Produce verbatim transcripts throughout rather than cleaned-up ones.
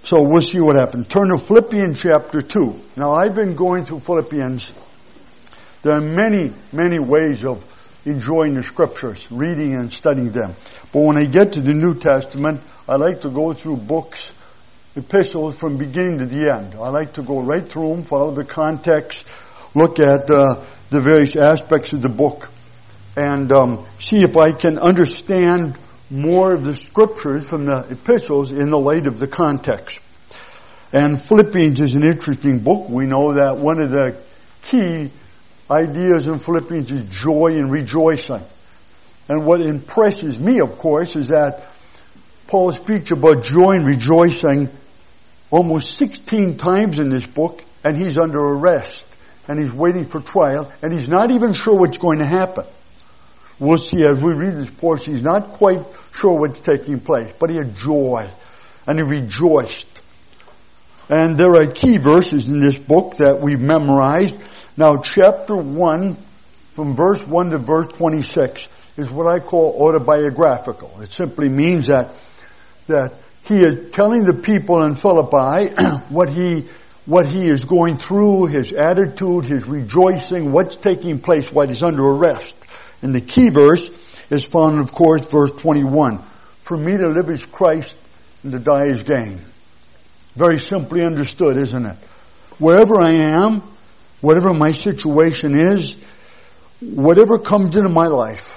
So we'll see what happens. Turn to Philippians chapter two. Now I've been going through Philippians. There are many, many ways of enjoying the scriptures, reading and studying them. But when I get to the New Testament, I like to go through books, epistles from beginning to the end. I like to go right through them, follow the context, look at uh, the various aspects of the book, and um, see if I can understand more of the scriptures from the epistles in the light of the context. And Philippians is an interesting book. We know that one of the key ideas in Philippians is joy and rejoicing. And what impresses me, of course, is that Paul speaks about joy and rejoicing almost sixteen times in this book, and he's under arrest, and he's waiting for trial, and he's not even sure what's going to happen. We'll see as we read this portion, he's not quite sure what's taking place, but he had joy, and he rejoiced. And there are key verses in this book that we've memorized. Now, chapter one, from verse one to verse twenty-six, is what I call autobiographical. It simply means that that he is telling the people in Philippi what he what he is going through, his attitude, his rejoicing, what's taking place while he's under arrest. And the key verse is found, of course, verse twenty-one. For me to live is Christ, and to die is gain. Very simply understood, isn't it? Wherever I am, whatever my situation is, whatever comes into my life,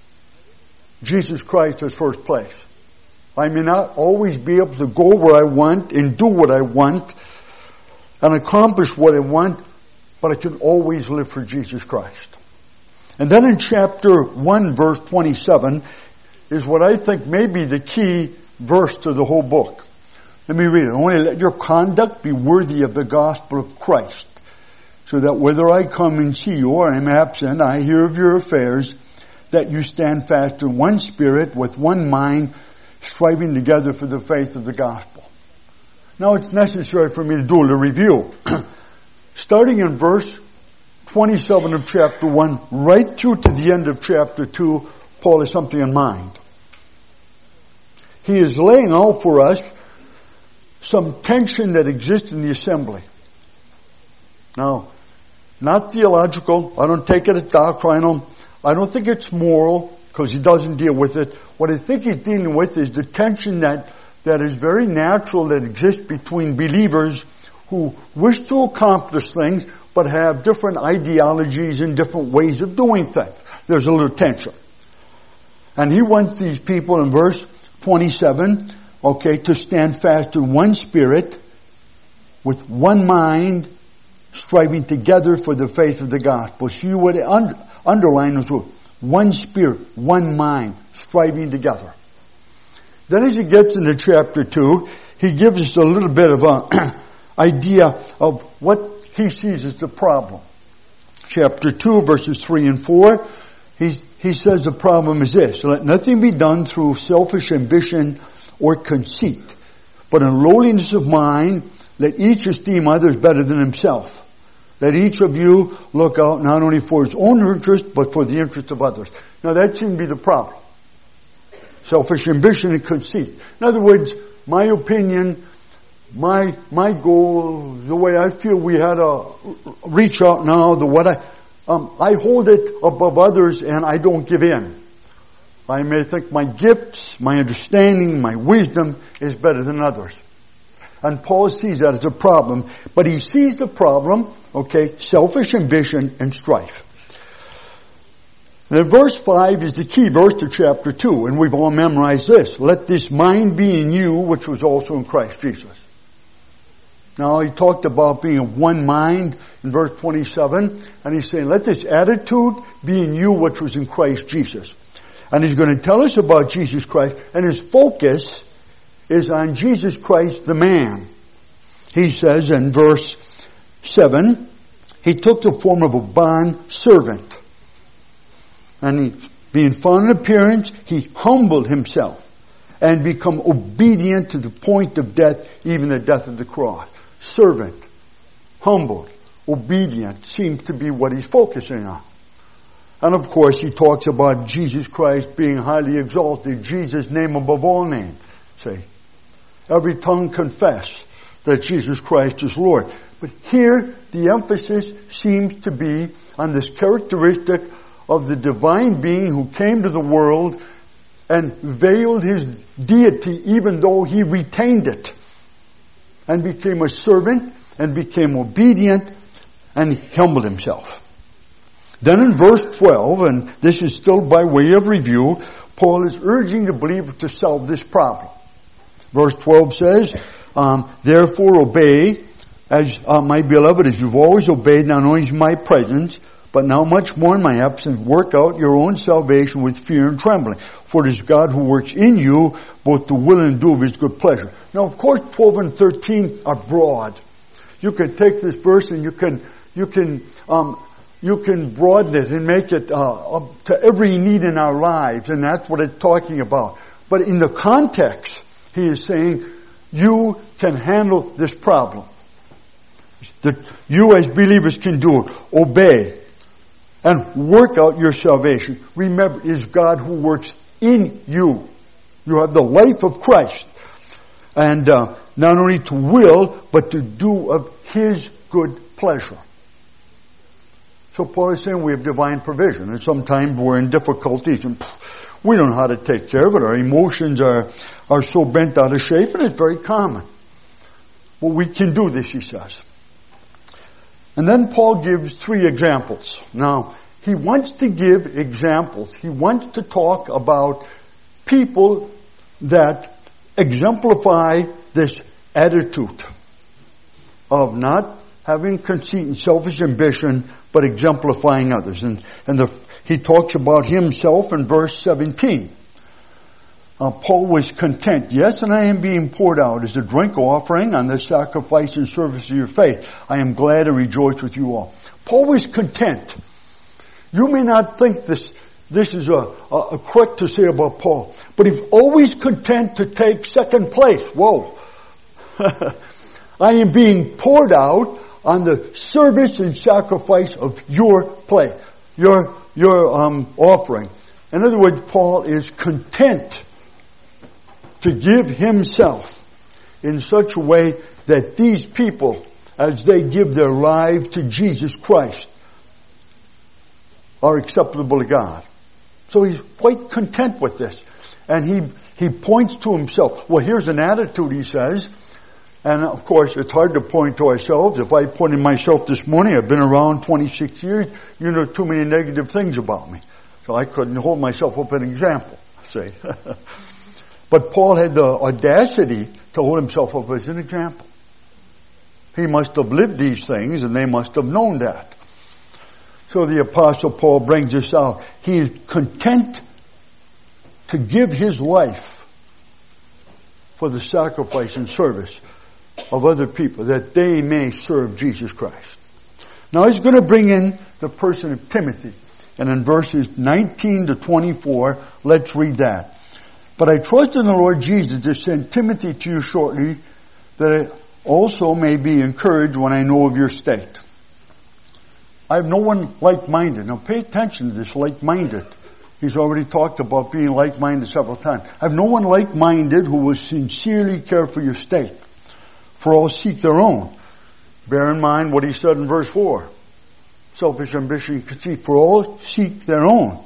Jesus Christ is first place. I may not always be able to go where I want and do what I want and accomplish what I want, but I can always live for Jesus Christ. And then in chapter one, verse twenty-seven, is what I think may be the key verse to the whole book. Let me read it. Only let your conduct be worthy of the gospel of Christ, so that whether I come and see you or am absent, I hear of your affairs, that you stand fast in one spirit, with one mind, striving together for the faith of the gospel. Now it's necessary for me to do a little review. Starting in verse twenty-seven of chapter one, right through to the end of chapter two, Paul has something in mind. He is laying out for us some tension that exists in the assembly. Now, not theological. I don't take it as doctrinal. I don't think it's moral, because he doesn't deal with it. What I think he's dealing with is the tension that, that is very natural that exists between believers who wish to accomplish things, but have different ideologies and different ways of doing things. There's a little tension. And he wants these people in verse twenty-seven, okay, to stand fast in one spirit, with one mind, striving together for the faith of the gospel. So you would un- underline those words. One spirit, one mind, striving together. Then as he gets into chapter two, he gives us a little bit of an idea of what he sees as the problem. Chapter two, verses three and four, he, he says the problem is this: let nothing be done through selfish ambition or conceit, but in lowliness of mind, let each esteem others better than himself. Let each of you look out not only for his own interest, but for the interest of others. Now that seems to be the problem. Selfish ambition and conceit. In other words, my opinion, my my goal, the way I feel we had to reach out now, the what I, um, I hold it above others and I don't give in. I may think my gifts, my understanding, my wisdom is better than others. And Paul sees that as a problem, but he sees the problem, okay, selfish ambition and strife. And in verse five is the key verse to chapter two, and we've all memorized this. Let this mind be in you, which was also in Christ Jesus. Now he talked about being of one mind in verse twenty-seven, and he's saying, let this attitude be in you, which was in Christ Jesus. And he's going to tell us about Jesus Christ, and his focus is on Jesus Christ the man. He says in verse seven, he took the form of a bond servant. And he, being found in appearance, he humbled himself and become obedient to the point of death, even the death of the cross. Servant, humbled, obedient seems to be what he's focusing on. And of course he talks about Jesus Christ being highly exalted, Jesus' name above all names, see. every tongue confess that Jesus Christ is Lord. But here, the emphasis seems to be on this characteristic of the divine being who came to the world and veiled his deity even though he retained it, and became a servant and became obedient and humbled himself. Then in verse twelve, and this is still by way of review, Paul is urging the believer to solve this problem. Verse twelve says, um, therefore obey, as uh, my beloved, as you've always obeyed, not only in my presence, but now much more in my absence, work out your own salvation with fear and trembling. For it is God who works in you both to will and do of his good pleasure. Now, of course, twelve and thirteen are broad. You can take this verse and you can, you can, um, you can broaden it and make it, uh, up to every need in our lives. And that's what it's talking about. But in the context, he is saying, you can handle this problem. That you as believers can do it. Obey. And work out your salvation. Remember, it is God who works in you. You have the life of Christ. And uh, not only to will, but to do of his good pleasure. So Paul is saying we have divine provision. And sometimes we're in difficulties and we don't know how to take care of it. Our emotions are, are so bent out of shape, and it's very common. But we can do this, he says. And then Paul gives three examples. Now, he wants to give examples. He wants to talk about people that exemplify this attitude of not having conceit and selfish ambition, but exemplifying others. And, and the, he talks about himself in verse seventeen. Uh, Paul was content. Yes, and I am being poured out as a drink offering on the sacrifice and service of your faith. I am glad and rejoice with you all. Paul was content. You may not think this, this is a, a, a quick to say about Paul, but he's always content to take second place. Whoa. I am being poured out on the service and sacrifice of your play, your, your, um, offering. In other words, Paul is content to give himself in such a way that these people, as they give their lives to Jesus Christ, are acceptable to God. So he's quite content with this. And he, he points to himself. Well, here's an attitude, he says. And of course, it's hard to point to ourselves. If I point in myself this morning, I've been around twenty-six years, you know too many negative things about me. So I couldn't hold myself up an example, say. But Paul had the audacity to hold himself up as an example. He must have lived these things, and they must have known that. So the Apostle Paul brings this out. He is content to give his life for the sacrifice and service of other people, that they may serve Jesus Christ. Now he's going to bring in the person of Timothy. And in verses nineteen to twenty-four, let's read that. But I trust in the Lord Jesus to send Timothy to you shortly, that I also may be encouraged when I know of your state. I have no one like-minded. Now pay attention to this like-minded. He's already talked about being like-minded several times. I have no one like-minded who will sincerely care for your state. For all seek their own. Bear in mind what he said in verse four. Selfish ambition and conceit. For all seek their own.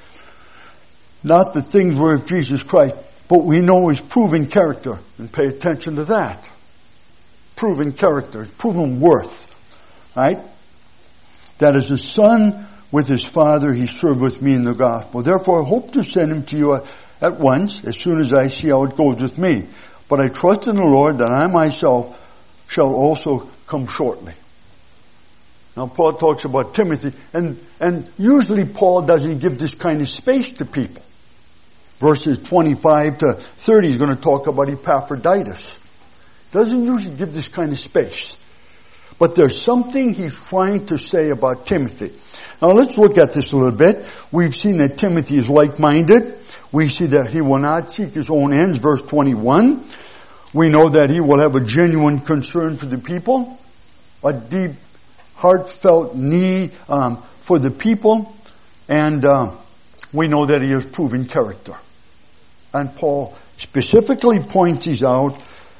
Not the things were of Jesus Christ, but we know his proven character. And pay attention to that. Proven character. Proven worth. Right? That as a son with his father, he served with me in the gospel. Therefore, I hope to send him to you at once, as soon as I see how it goes with me. But I trust in the Lord that I myself shall also come shortly. Now, Paul talks about Timothy, and, and usually Paul doesn't give this kind of space to people. Verses twenty-five to thirty, he's going to talk about Epaphroditus. Doesn't usually give this kind of space. But there's something he's trying to say about Timothy. Now let's look at this a little bit. We've seen that Timothy is like-minded. We see that he will not seek his own ends, verse twenty-one. We know that he will have a genuine concern for the people, a deep, heartfelt need um, for the people, and uh, we know that he has proven character. And Paul specifically points these out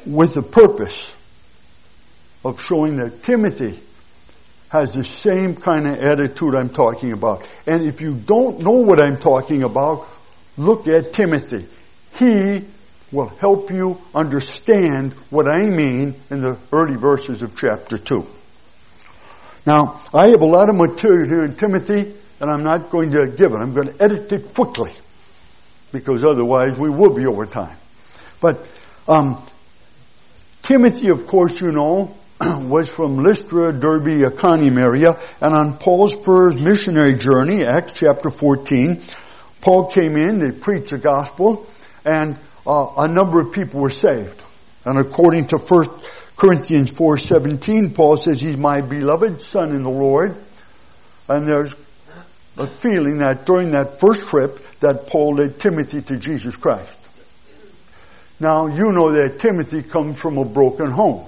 with the purpose of showing that Timothy has the same kind of attitude I'm talking about. And if you don't know what I'm talking about, look at Timothy. He will help you understand what I mean in the early verses of chapter two. Now, I have a lot of material here in Timothy, and I'm not going to give it. I'm going to edit it quickly, because otherwise we will be over time. But um, Timothy, of course, you know, was from Lystra, Derbe, Iconium area, and on Paul's first missionary journey, Acts chapter fourteen, Paul came in, they preached the gospel, and uh, a number of people were saved. And according to First Corinthians four seventeen, Paul says, he's my beloved son in the Lord. And there's a feeling that during that first trip that Paul led Timothy to Jesus Christ. Now, you know that Timothy comes from a broken home.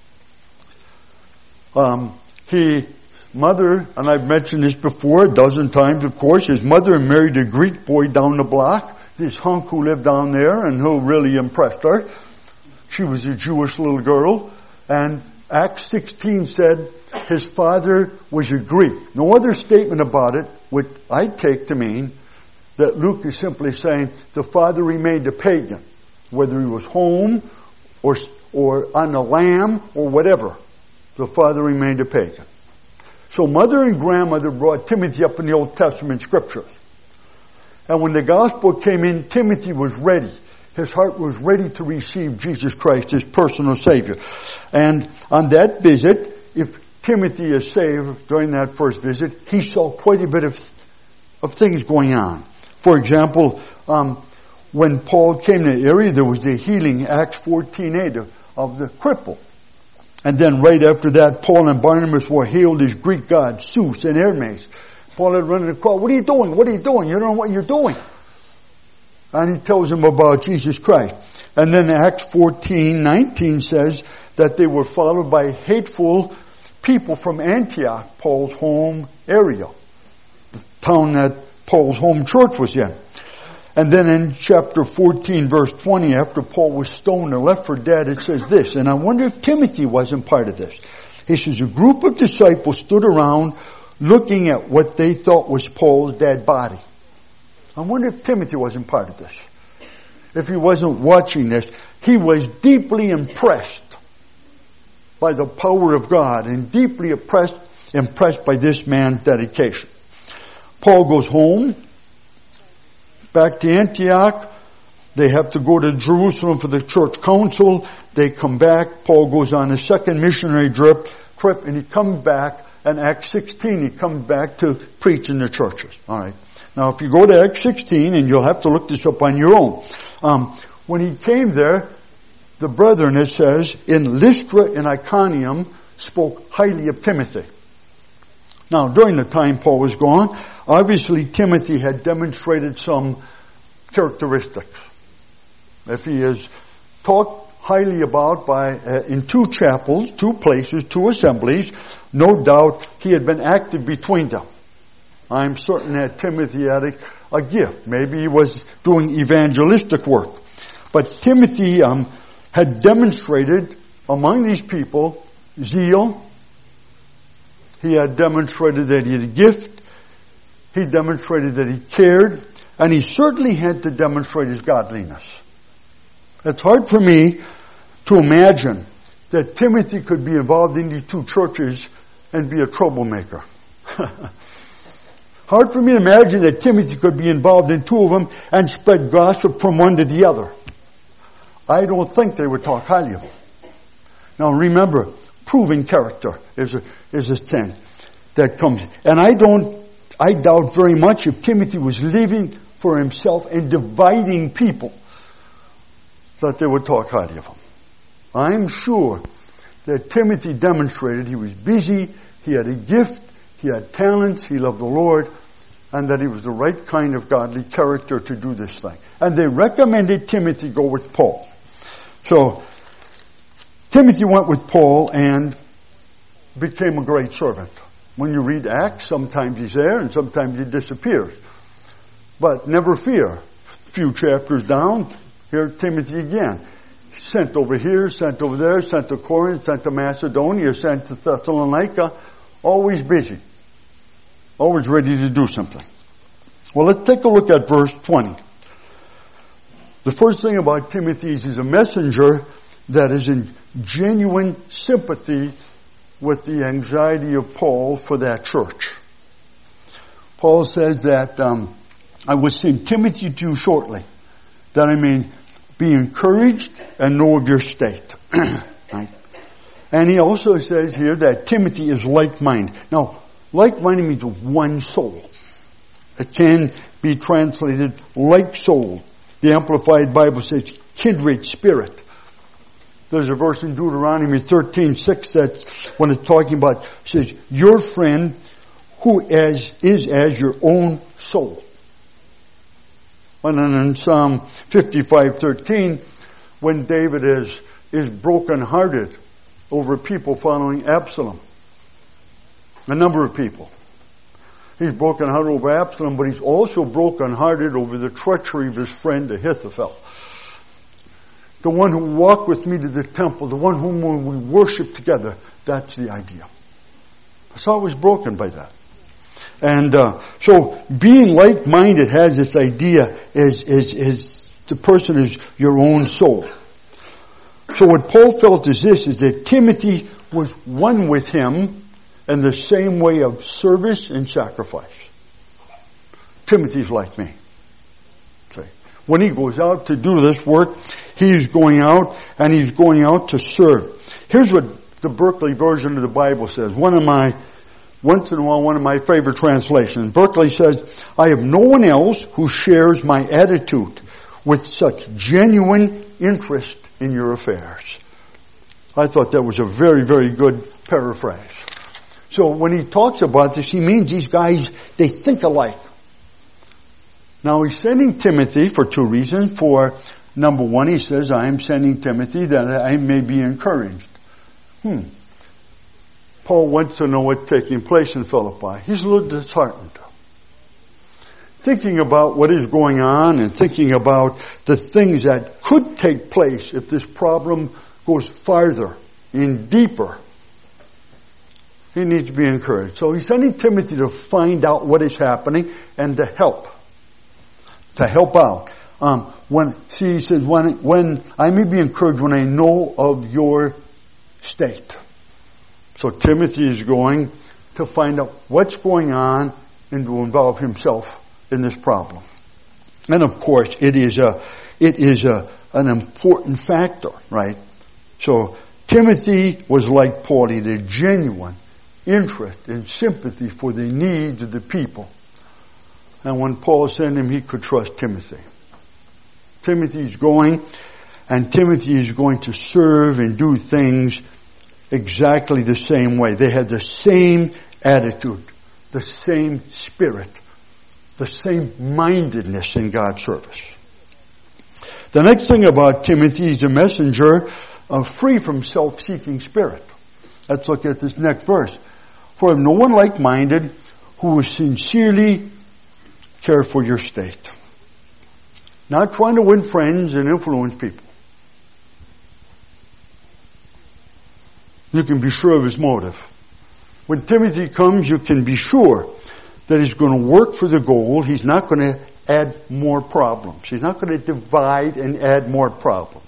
Um, he, mother, and I've mentioned this before a dozen times, of course, his mother married a Greek boy down the block, this hunk who lived down there and who really impressed her. She was a Jewish little girl, and Acts sixteen said his father was a Greek. No other statement about it, which I take to mean that Luke is simply saying the father remained a pagan, whether he was home or, or on the lam or whatever. The father remained a pagan. So mother and grandmother brought Timothy up in the Old Testament scriptures. And when the gospel came in, Timothy was ready. His heart was ready to receive Jesus Christ as personal Savior. And on that visit, if Timothy is saved during that first visit, he saw quite a bit of, of things going on. For example, um, when Paul came to the area, there was the healing, Acts fourteen eight, of, of the cripple. And then right after that, Paul and Barnabas were hailed as Greek gods, Zeus and Hermes. Paul had run to the crowd, what are you doing? What are you doing? You don't know what you're doing. And he tells them about Jesus Christ. And then Acts fourteen nineteen says that they were followed by hateful people from Antioch, Paul's home area, the town that Paul's home church was in. And then in chapter fourteen, verse twenty, after Paul was stoned and left for dead, it says this, and I wonder if Timothy wasn't part of this. He says, a group of disciples stood around looking at what they thought was Paul's dead body. I wonder if Timothy wasn't part of this. If he wasn't watching this, he was deeply impressed by the power of God and deeply impressed, impressed by this man's dedication. Paul goes home, back to Antioch. They have to go to Jerusalem for the church council. They come back. Paul goes on a second missionary trip, trip and he comes back. And Acts sixteen, he comes back to preach in the churches. All right. Now, if you go to Acts sixteen, and you'll have to look this up on your own. Um, when he came there, the brethren, it says, in Lystra and Iconium, spoke highly of Timothy. Now, during the time Paul was gone, obviously Timothy had demonstrated some characteristics. If he is talked highly about by uh, in two chapels, two places, two assemblies, no doubt he had been active between them. I'm certain that Timothy had a, a gift. Maybe he was doing evangelistic work. But Timothy um, had demonstrated among these people zeal. He had demonstrated that he had a gift. He demonstrated that he cared. And he certainly had to demonstrate his godliness. It's hard for me to imagine that Timothy could be involved in these two churches and be a troublemaker. Hard for me to imagine that Timothy could be involved in two of them and spread gossip from one to the other. I don't think they would talk highly of him. Now remember, proving character is a, is a thing that comes. And I don't, I doubt very much if Timothy was living for himself and dividing people that they would talk highly of him. I'm sure that Timothy demonstrated he was busy, he had a gift, he had talents, he loved the Lord, and that he was the right kind of godly character to do this thing. And they recommended Timothy go with Paul. So, Timothy went with Paul and became a great servant. When you read Acts, sometimes he's there and sometimes he disappears. But never fear. A few chapters down, here Timothy again. Sent over here, sent over there, sent to Corinth, sent to Macedonia, sent to Thessalonica. Always busy. Always ready to do something. Well, let's take a look at verse twenty. The first thing about Timothy is he's a messenger that is in genuine sympathy with the anxiety of Paul for that church. Paul says that um, I will send Timothy to you shortly, that I may be encouraged and know of your state. Right? And he also says here that Timothy is like-minded. Now, like-minded means one soul. It can be translated like soul. The Amplified Bible says kindred spirit. There's a verse in Deuteronomy thirteen six that when it's talking about, says, your friend who as is as your own soul. And then in Psalm fifty-five thirteen, when David is, is brokenhearted over people following Absalom. A number of people. He's brokenhearted over Absalom, but he's also brokenhearted over the treachery of his friend Ahithophel. The one who walked with me to the temple, the one whom we worship together. That's the idea. So I was broken by that. And uh, so being like-minded has this idea as, as, as the person is your own soul. So what Paul felt is this, is that Timothy was one with him in the same way of service and sacrifice. Timothy's like me. See, when he goes out to do this work, he's going out and he's going out to serve. Here's what the Berkeley version of the Bible says. One of my, once in a while, one of my favorite translations. Berkeley says, I have no one else who shares my attitude with such genuine interest in your affairs. I thought that was a very, very good paraphrase. So when he talks about this, he means these guys, they think alike. Now he's sending Timothy for two reasons. For number one, he says, I am sending Timothy that I may be encouraged. Hmm. Paul wants to know what's taking place in Philippi. He's a little disheartened. Thinking about what is going on and thinking about the things that could take place if this problem goes farther and deeper. He needs to be encouraged. So he's sending Timothy to find out what is happening and to help. To help out. Um, when, see, he says, when, when I may be encouraged when I know of your state. So Timothy is going to find out what's going on and to involve himself in this problem. And of course, it is a, it is a, an important factor, right? So Timothy was like Paul, he had a genuine interest and sympathy for the needs of the people. And when Paul sent him, he could trust Timothy. Timothy's going, and Timothy is going to serve and do things exactly the same way. They had the same attitude, the same spirit, the same mindedness in God's service. The next thing about Timothy, he's a messenger uh, free from self-seeking spirit. Let's look at this next verse. For no one like-minded who will sincerely care for your state. Not trying to win friends and influence people. You can be sure of his motive. When Timothy comes, you can be sure that he's going to work for the goal. He's not going to add more problems. He's not going to divide and add more problems.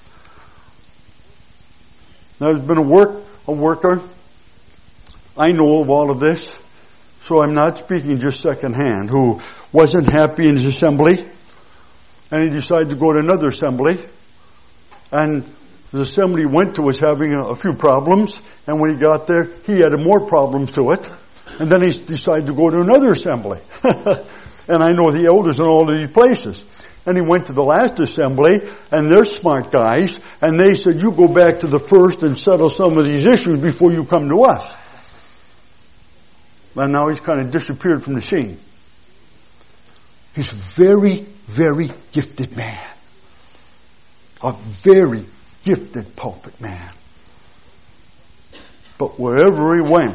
Now, there's been a work, a worker. I know of all of this, so I'm not speaking just secondhand, who wasn't happy in his assembly, and he decided to go to another assembly, and the assembly he went to was having a, a few problems, and when he got there, he added more problems to it, and then he decided to go to another assembly. And I know the elders in all of these places. And he went to the last assembly, and they're smart guys, and they said, you go back to the first and settle some of these issues before you come to us. And now he's kind of disappeared from the scene. He's a very, very gifted man. A very gifted pulpit man. But wherever he went,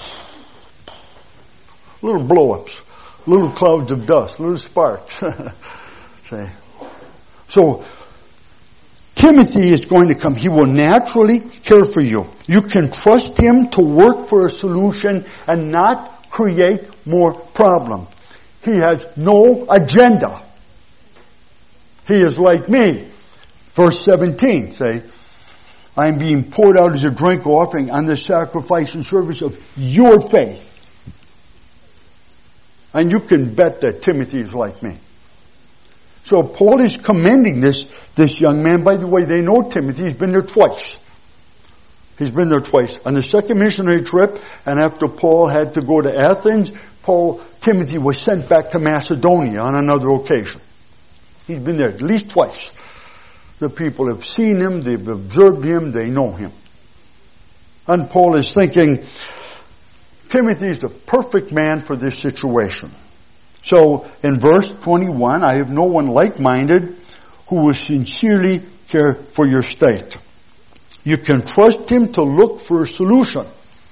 little blow-ups, little clouds of dust, little sparks. See? So, Timothy is going to come. He will naturally care for you. You can trust him to work for a solution and not create more problems. He has no agenda. He is like me. Verse seventeen, say, I am being poured out as a drink offering on the sacrifice and service of your faith. And you can bet that Timothy is like me. So Paul is commending this, this young man. By the way, they know Timothy. He's been there twice. He's been there twice. On the second missionary trip, and after Paul had to go to Athens, Paul, Timothy was sent back to Macedonia on another occasion. He's been there at least twice. The people have seen him, they've observed him, they know him. And Paul is thinking, Timothy is the perfect man for this situation. So in verse twenty-one, I have no one like-minded who will sincerely care for your state. You can trust him to look for a solution.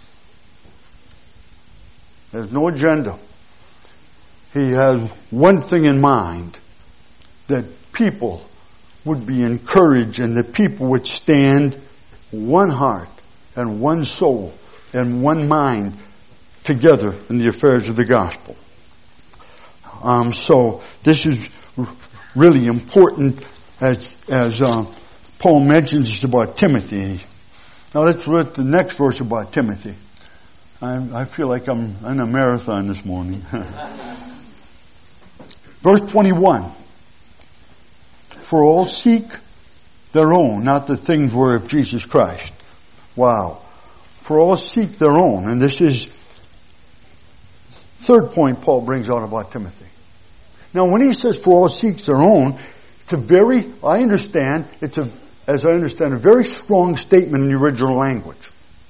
There's no agenda. He has one thing in mind, that people would be encouraged and that people would stand one heart and one soul and one mind together in the affairs of the gospel. Um, so this is really important as as uh, Paul mentions this about Timothy. Now let's read the next verse about Timothy. I, I feel like I'm in a marathon this morning. Verse twenty-one. For all seek their own, not the things were of Jesus Christ. Wow. For all seek their own. And this is third point Paul brings out about Timothy. Now when he says for all seek their own, it's a very, I understand, it's a, as I understand, a very strong statement in the original language.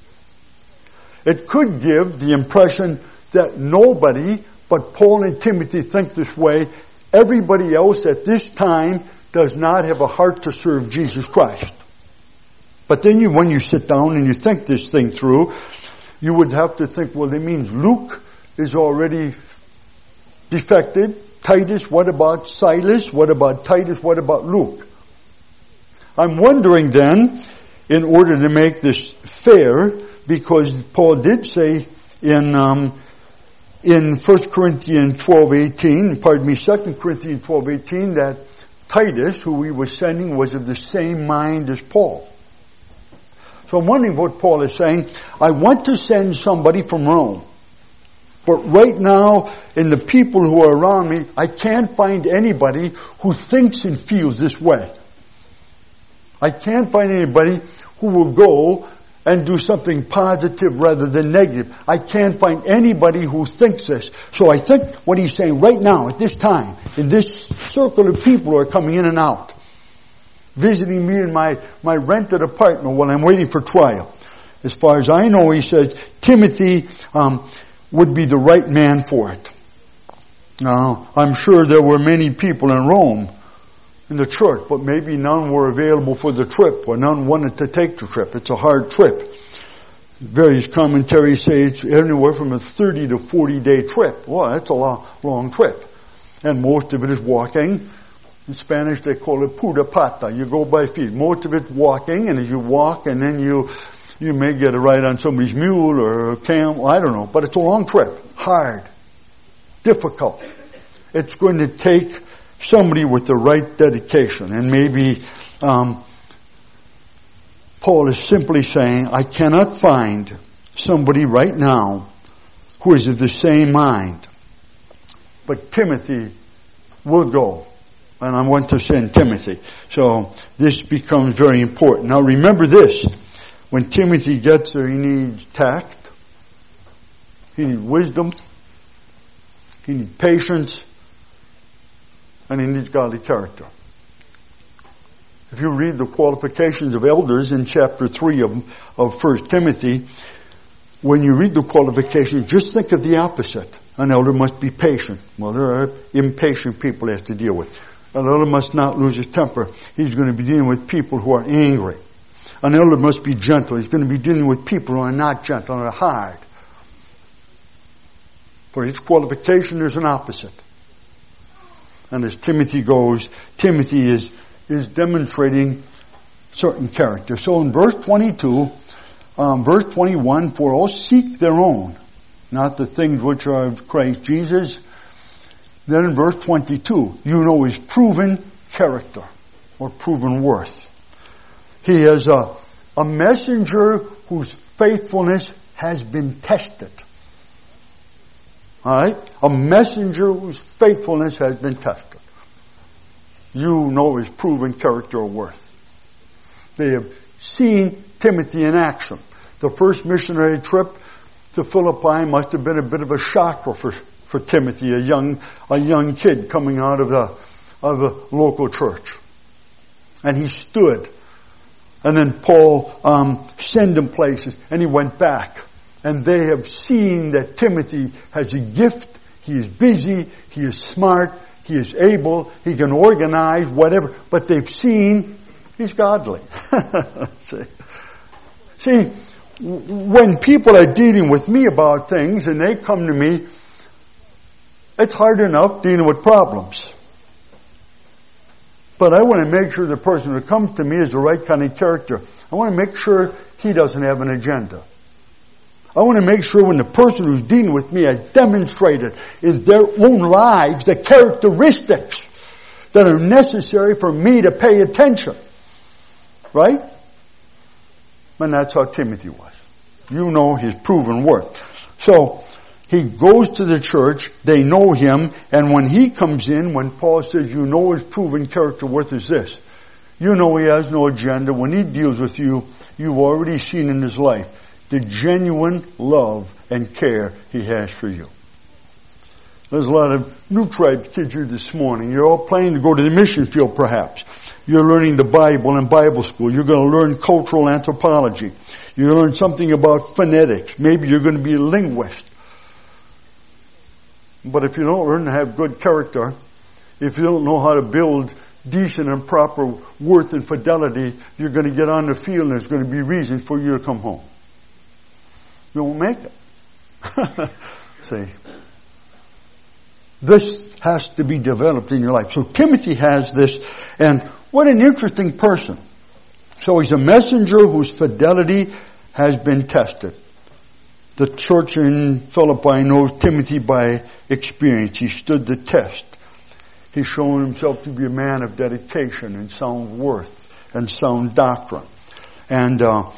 It could give the impression that nobody but Paul and Timothy think this way. Everybody else at this time does not have a heart to serve Jesus Christ. But then you, when you sit down and you think this thing through, you would have to think, well, that means Luke is already defected. Titus, what about Silas? What about Titus? What about Luke? I'm wondering then, in order to make this fair, because Paul did say in um, in First Corinthians twelve eighteen, pardon me, Second Corinthians twelve eighteen, that Titus, who he was sending, was of the same mind as Paul. So I'm wondering what Paul is saying. I want to send somebody from Rome. But right now, in the people who are around me, I can't find anybody who thinks and feels this way. I can't find anybody who will go and do something positive rather than negative. I can't find anybody who thinks this. So I think what he's saying right now, at this time, in this circle of people who are coming in and out, visiting me in my, my rented apartment while I'm waiting for trial. As far as I know, he says, Timothy um, would be the right man for it. Now, I'm sure there were many people in Rome in the church, but maybe none were available for the trip, or none wanted to take the trip. It's a hard trip. Various commentaries say it's anywhere from a thirty to forty day trip. Well, that's a long, long trip. And most of it is walking. In Spanish they call it puta pata. You go by feet. Most of it walking, and as you walk, and then you you may get a ride on somebody's mule or a camel, I don't know. But it's a long trip. Hard. Difficult. It's going to take somebody with the right dedication. And maybe um, Paul is simply saying, I cannot find somebody right now who is of the same mind. But Timothy will go. And I want to send Timothy. So this becomes very important. Now remember this. When Timothy gets there, he needs tact. He needs wisdom. He needs patience. And he needs godly character. If you read the qualifications of elders in chapter three of, of First Timothy, when you read the qualifications, just think of the opposite. An elder must be patient. Well, there are impatient people he has to deal with. An elder must not lose his temper. He's going to be dealing with people who are angry. An elder must be gentle. He's going to be dealing with people who are not gentle and are hard. For each qualification, there's an opposite. And as Timothy goes, Timothy is, is demonstrating certain character. So in verse twenty-two, um, verse twenty-one, for all seek their own, not the things which are of Christ Jesus. Then in verse twenty-two, you know his proven character or proven worth. He is a, a messenger whose faithfulness has been tested. Alright? A messenger whose faithfulness has been tested. You know his proven character or worth. They have seen Timothy in action. The first missionary trip to Philippi must have been a bit of a shocker for, for Timothy, a young, a young kid coming out of the, of a local church. And he stood. And then Paul um, sent him places, and he went back. And they have seen that Timothy has a gift. He is busy. He is smart. He is able. He can organize whatever. But they've seen he's godly. See? See, when people are dealing with me about things and they come to me, it's hard enough dealing with problems. But I want to make sure the person who comes to me is the right kind of character. I want to make sure he doesn't have an agenda. I want to make sure when the person who's dealing with me has demonstrated in their own lives the characteristics that are necessary for me to pay attention. Right? And that's how Timothy was. You know his proven worth. So, he goes to the church, they know him, and when he comes in, when Paul says you know his proven character worth is this. You know he has no agenda. When he deals with you, you've already seen in his life the genuine love and care he has for you. There's a lot of New Tribe kids here this morning. You're all planning to go to the mission field perhaps. You're learning the Bible in Bible school. You're going to learn cultural anthropology. You're going to learn something about phonetics. Maybe you're going to be a linguist. But if you don't learn to have good character, if you don't know how to build decent and proper worth and fidelity, you're going to get on the field and there's going to be reasons for you to come home. You won't make it. See? This has to be developed in your life. So Timothy has this, and what an interesting person. So he's a messenger whose fidelity has been tested. The church in Philippi knows Timothy by experience. He stood the test. He's shown himself to be a man of dedication and sound worth and sound doctrine. And uh,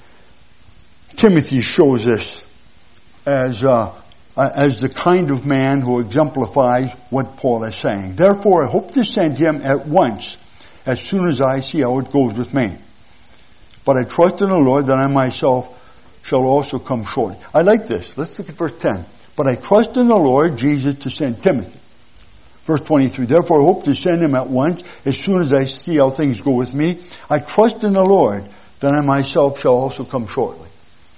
Timothy shows this as uh, as the kind of man who exemplifies what Paul is saying. Therefore, I hope to send him at once, as soon as I see how it goes with me. But I trust in the Lord that I myself shall also come shortly. I like this. Let's look at verse ten. But I trust in the Lord Jesus to send Timothy. Verse twenty-three. Therefore I hope to send him at once, as soon as I see how things go with me. I trust in the Lord that I myself shall also come shortly.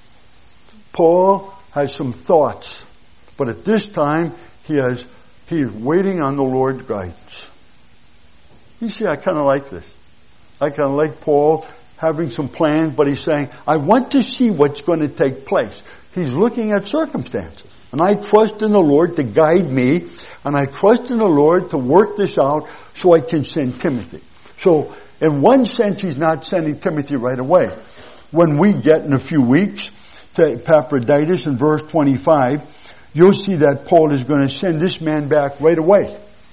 Paul has some thoughts, but at this time he has he is waiting on the Lord's guidance. You see, I kind of like this. I kind of like Paul having some plans, but he's saying, I want to see what's going to take place. He's looking at circumstances. And I trust in the Lord to guide me, and I trust in the Lord to work this out so I can send Timothy. So, in one sense, he's not sending Timothy right away. When we get in a few weeks to Epaphroditus in verse twenty-five, you'll see that Paul is going to send this man back right away.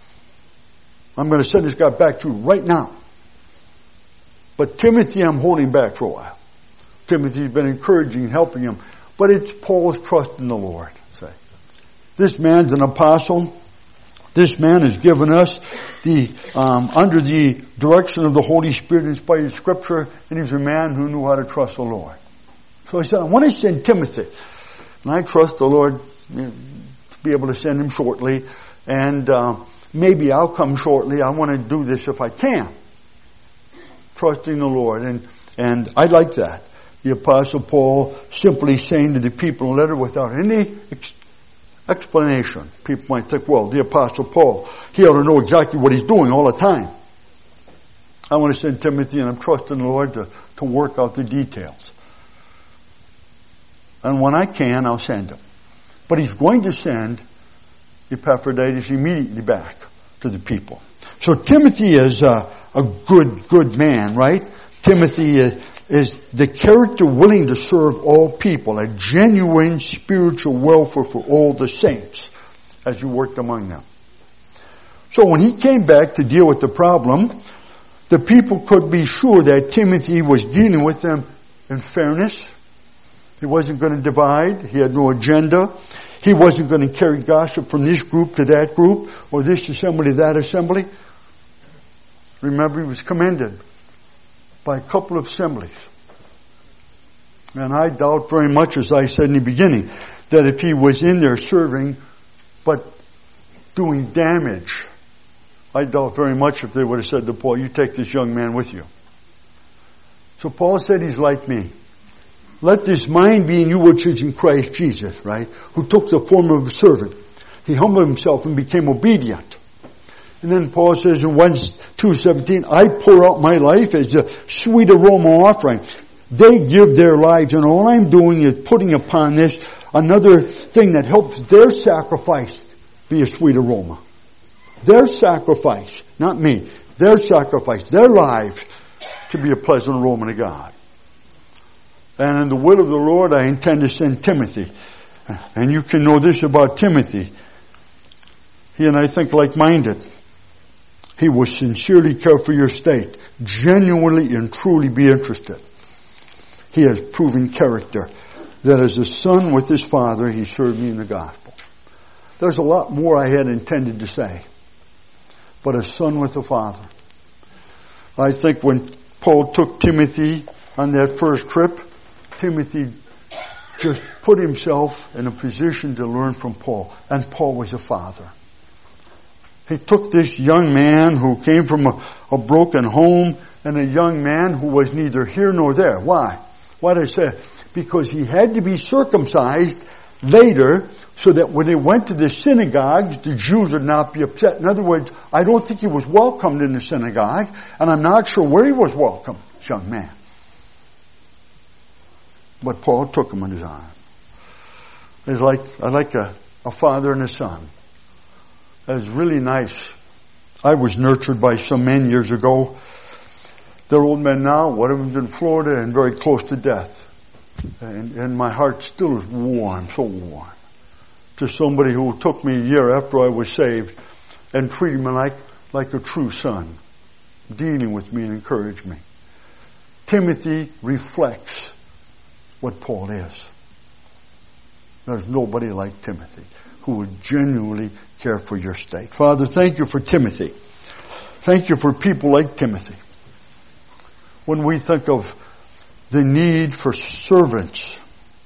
I'm going to send this guy back to you right now. But Timothy, I'm holding back for a while. Timothy's been encouraging and helping him. But it's Paul's trust in the Lord. Say, this man's an apostle. This man has given us the, um, under the direction of the Holy Spirit, inspired Scripture, and he's a man who knew how to trust the Lord. So he said, I want to send Timothy. And I trust the Lord you know, to be able to send him shortly. And, uh, maybe I'll come shortly. I want to do this if I can. Trusting the Lord. And, and I like that. The Apostle Paul simply saying to the people in the letter without any ex- explanation. People might think, well, the Apostle Paul, he ought to know exactly what he's doing all the time. I want to send Timothy, and I'm trusting the Lord to, to work out the details. And when I can, I'll send him. But he's going to send Epaphroditus immediately back to the people. So Timothy is a, a good, good man, right? Timothy is, is the character willing to serve all people, a genuine spiritual welfare for all the saints as you worked among them. So when he came back to deal with the problem, the people could be sure that Timothy was dealing with them in fairness. He wasn't going to divide. He had no agenda. He wasn't going to carry gossip from this group to that group or this assembly to that assembly. Remember, he was commended by a couple of assemblies. And I doubt very much, as I said in the beginning, that if he was in there serving but doing damage, I doubt very much if they would have said to Paul, you take this young man with you. So Paul said he's like me. Let this mind be in you which is in Christ Jesus, right? Who took the form of a servant. He humbled himself and became obedient. And then Paul says in First Timothy two seventeen, I pour out my life as a sweet aroma offering. They give their lives, and all I'm doing is putting upon this another thing that helps their sacrifice be a sweet aroma. Their sacrifice, not me, their sacrifice, their lives to be a pleasant aroma to God. And in the will of the Lord, I intend to send Timothy. And you can know this about Timothy. He and I think like-minded. He will sincerely care for your state, genuinely and truly be interested. He has proven character that as a son with his father, he served me in the gospel. There's a lot more I had intended to say. But a son with a father. I think when Paul took Timothy on that first trip, Timothy just put himself in a position to learn from Paul. And Paul was a father. He took this young man who came from a, a broken home and a young man who was neither here nor there. Why? Why did I say? Because he had to be circumcised later so that when they went to the synagogues, the Jews would not be upset. In other words, I don't think he was welcomed in the synagogue, and I'm not sure where he was welcomed, this young man. But Paul took him in his arm. It's like, I like a, a father and a son. It's really nice. I was nurtured by some men years ago. They're old men now. One of them's in Florida and very close to death. And, and my heart still is warm, so warm. To somebody who took me a year after I was saved and treated me like, like a true son. Dealing with me and encouraged me. Timothy reflects what Paul is. There's nobody like Timothy who would genuinely care for your state. Father, thank you for Timothy. Thank you for people like Timothy. When we think of the need for servants,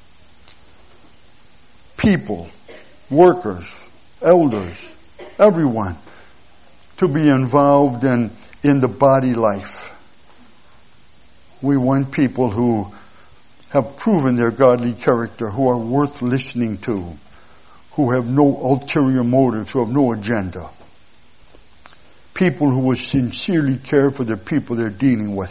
people, workers, elders, everyone to be involved in, in the body life. We want people who have proven their godly character, who are worth listening to, who have no ulterior motives, who have no agenda. People who will sincerely care for the people they're dealing with.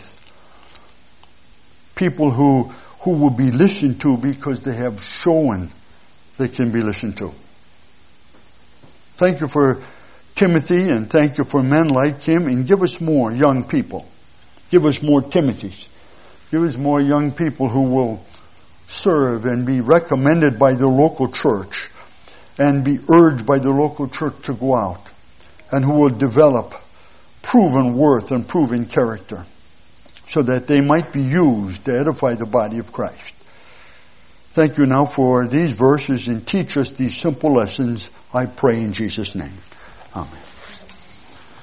People who, who will be listened to because they have shown they can be listened to. Thank you for Timothy, and thank you for men like him, and give us more young people. Give us more Timothys. Give us more young people who will serve and be recommended by the local church and be urged by the local church to go out, and who will develop proven worth and proven character so that they might be used to edify the body of Christ. Thank you now for these verses, and teach us these simple lessons, I pray in Jesus' name. Amen.